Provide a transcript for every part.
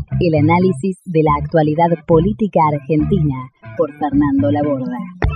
El análisis de la actualidad política argentina por Fernando Laborda.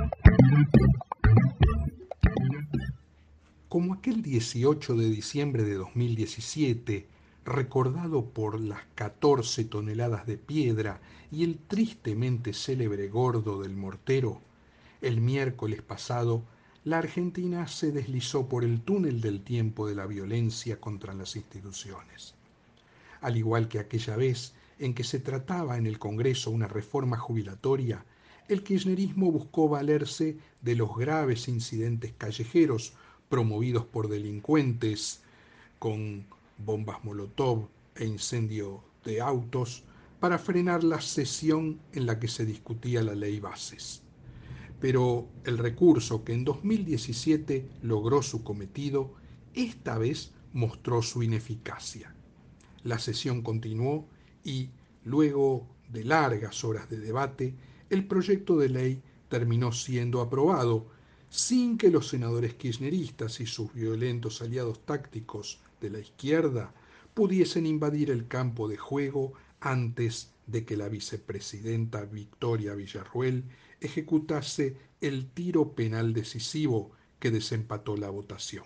Como aquel 18 de diciembre de 2017, recordado por las 14 toneladas de piedra y el tristemente célebre gordo del mortero, el miércoles pasado, la Argentina se deslizó por el túnel del tiempo de la violencia contra las instituciones. Al igual que aquella vez en que se trataba en el Congreso una reforma jubilatoria, el kirchnerismo buscó valerse de los graves incidentes callejeros promovidos por delincuentes con bombas molotov e incendio de autos para frenar la sesión en la que se discutía la ley Bases. Pero el recurso que en 2017 logró su cometido, esta vez mostró su ineficacia. La sesión continuó y, luego de largas horas de debate, el proyecto de ley terminó siendo aprobado sin que los senadores kirchneristas y sus violentos aliados tácticos de la izquierda pudiesen invadir el campo de juego antes de que la vicepresidenta Victoria Villarruel ejecutase el tiro penal decisivo que desempató la votación.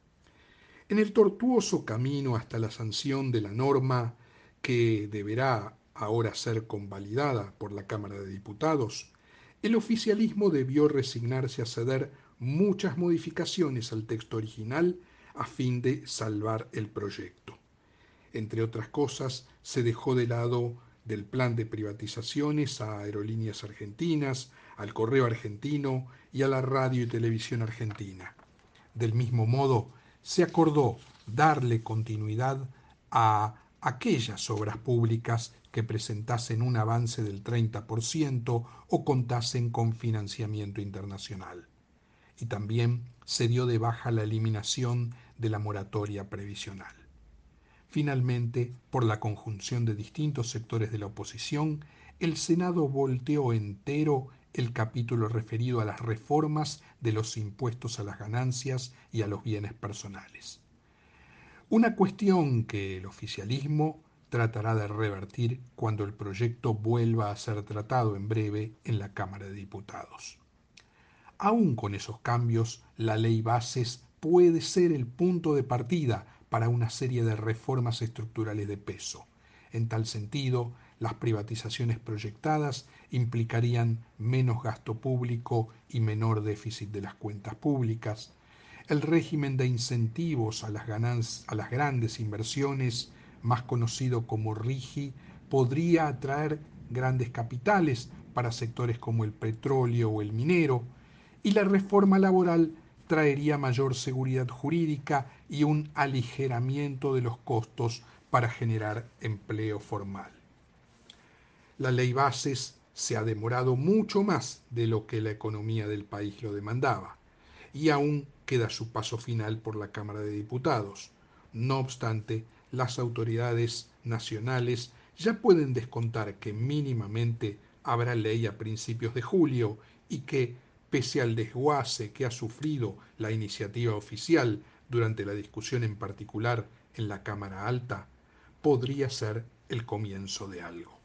En el tortuoso camino hasta la sanción de la norma, que deberá ahora ser convalidada por la Cámara de Diputados, el oficialismo debió resignarse a ceder muchas modificaciones al texto original a fin de salvar el proyecto. Entre otras cosas, se dejó de lado del plan de privatizaciones a Aerolíneas Argentinas, al Correo Argentino y a la Radio y Televisión Argentina. Del mismo modo, se acordó darle continuidad a aquellas obras públicas que presentasen un avance del 30% o contasen con financiamiento internacional. Y también se dio de baja la eliminación de la moratoria previsional. Finalmente, por la conjunción de distintos sectores de la oposición, el Senado volteó entero el capítulo referido a las reformas de los impuestos a las ganancias y a los bienes personales. Una cuestión que el oficialismo tratará de revertir cuando el proyecto vuelva a ser tratado en breve en la Cámara de Diputados. Aún con esos cambios, la ley Bases puede ser el punto de partida para una serie de reformas estructurales de peso. En tal sentido, las privatizaciones proyectadas implicarían menos gasto público y menor déficit de las cuentas públicas. El régimen de incentivos a las grandes inversiones, más conocido como RIGI, podría atraer grandes capitales para sectores como el petróleo o el minero, y la reforma laboral traería mayor seguridad jurídica y un aligeramiento de los costos para generar empleo formal. La ley Bases se ha demorado mucho más de lo que la economía del país lo demandaba y aún queda su paso final por la Cámara de Diputados. No obstante, las autoridades nacionales ya pueden descontar que mínimamente habrá ley a principios de julio y que, pese al desguace que ha sufrido la iniciativa oficial durante la discusión en particular en la Cámara Alta, podría ser el comienzo de algo.